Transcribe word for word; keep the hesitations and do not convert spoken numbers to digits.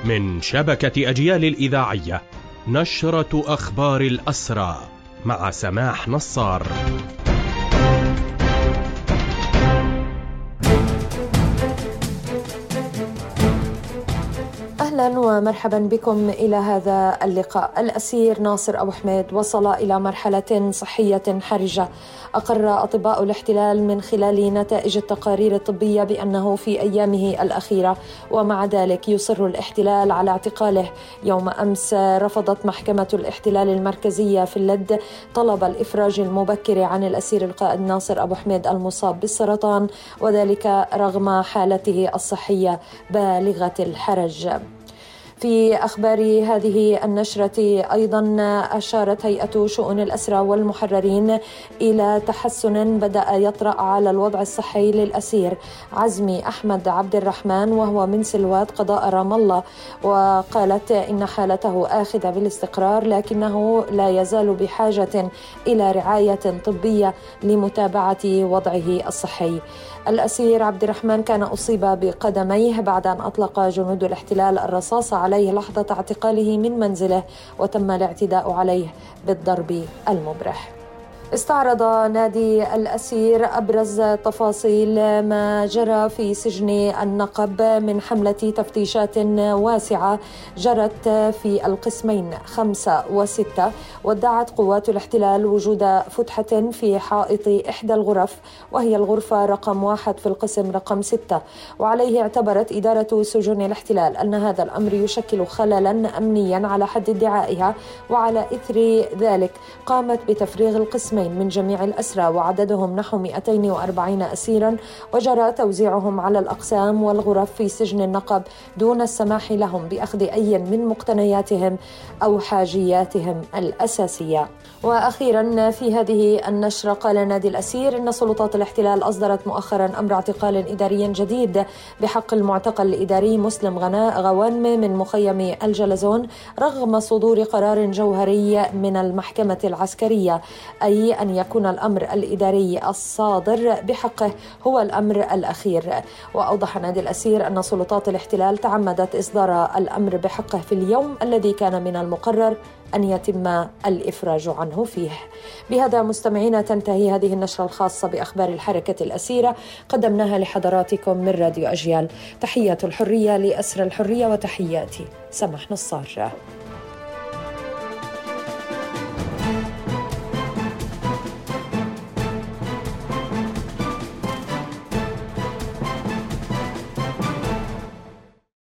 من شبكة أجيال الإذاعية، نشرة أخبار الأسرى مع سماح نصار. أهلا ومرحبا بكم إلى هذا اللقاء. الأسير ناصر أبو حميد وصل إلى مرحلة صحية حرجة. أقر أطباء الاحتلال من خلال نتائج التقارير الطبية بأنه في أيامه الأخيرة، ومع ذلك يصر الاحتلال على اعتقاله. يوم أمس رفضت محكمة الاحتلال المركزية في اللد طلب الإفراج المبكر عن الأسير القائد ناصر أبو حميد المصاب بالسرطان، وذلك رغم حالته الصحية بالغة الحرج. في أخبار هذه النشرة أيضا أشارت هيئة شؤون الأسرى والمحررين إلى تحسن بدأ يطرأ على الوضع الصحي للأسير عزمي أحمد عبد الرحمن وهو من سلوات قضاء رام الله، وقالت إن حالته آخذة بالاستقرار لكنه لا يزال بحاجة إلى رعاية طبية لمتابعة وضعه الصحي. الأسير عبد الرحمن كان أصيب بقدميه بعد أن أطلق جنود الاحتلال الرصاص عليه لحظة اعتقاله من منزله، وتم الاعتداء عليه بالضرب المبرح. استعرض نادي الأسير أبرز تفاصيل ما جرى في سجن النقب من حملة تفتيشات واسعة جرت في القسمين خمسة وستة، وادعت قوات الاحتلال وجود فتحة في حائط إحدى الغرف وهي الغرفة رقم واحد في القسم رقم ستة، وعليه اعتبرت إدارة سجون الاحتلال أن هذا الأمر يشكل خللا أمنيا على حد ادعائها، وعلى إثر ذلك قامت بتفريغ القسمين من جميع الأسرى وعددهم نحو مئتين وأربعين أسيرا، وجرى توزيعهم على الأقسام والغرف في سجن النقب دون السماح لهم بأخذ أي من مقتنياتهم أو حاجياتهم الأساسية. وأخيرا في هذه النشرة قال نادي الأسير إن سلطات الاحتلال أصدرت مؤخرا أمر اعتقال إداري جديد بحق المعتقل الإداري مسلم غوانم من مخيم الجلزون رغم صدور قرار جوهري من المحكمة العسكرية، أي أن يكون الأمر الإداري الصادر بحقه هو الأمر الأخير. وأوضح نادي الأسير أن سلطات الاحتلال تعمدت إصدار الأمر بحقه في اليوم الذي كان من المقرر أن يتم الإفراج عنه فيه. بهذا مستمعينا تنتهي هذه النشرة الخاصة بأخبار الحركة الأسيرة، قدمناها لحضراتكم من راديو أجيال. تحيات الحرية لأسر الحرية، وتحياتي سماح نصار.